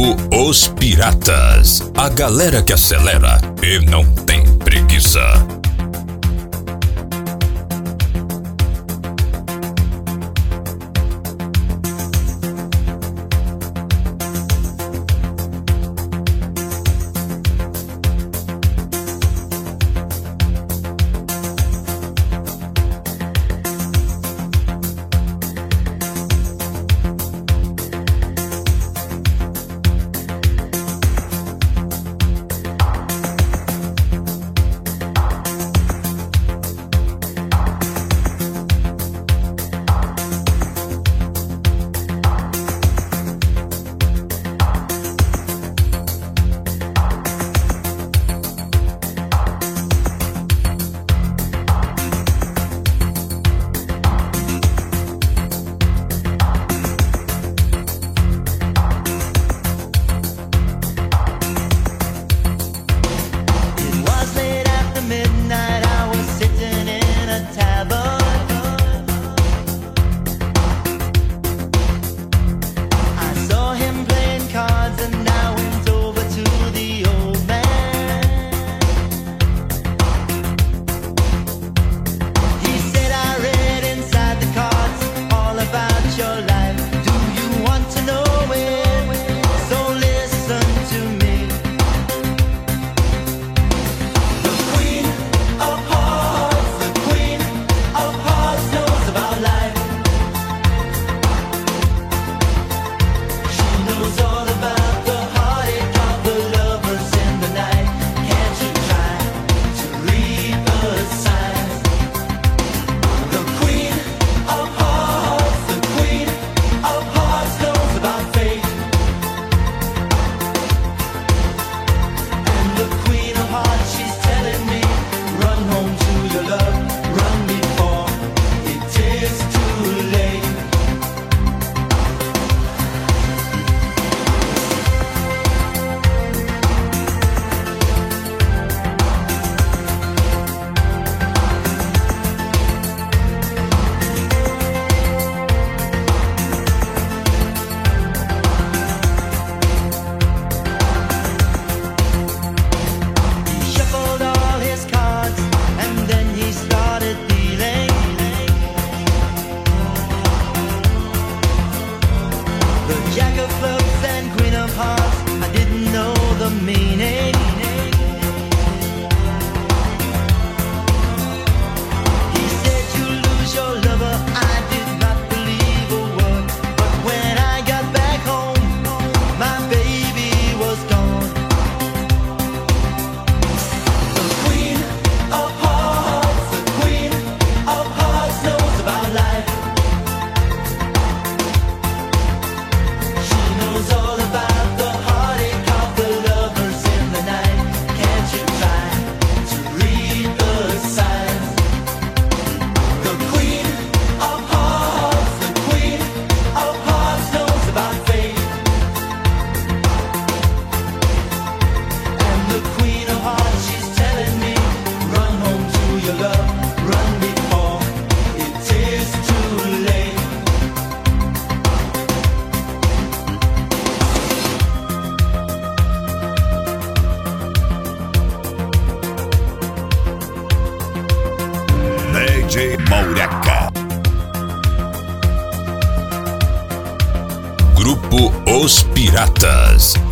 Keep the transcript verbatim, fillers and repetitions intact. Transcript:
Grupo Os Piratas, a galera que acelera e não tem preguiça. Jack of clubs and queen of hearts, I didn't know the meaning. He said you lose your lover, I did not believe a word. But when I got back home, my baby was gone. The queen of hearts, the queen of hearts knows about life. All about the heartache of the lovers in the night. Can't you try to read the signs? The queen of hearts, the queen of hearts knows about fate. And the queen of hearts, she's telling me, run home to your love, run before it is too late. D J Maureca. Grupo Os Piratas.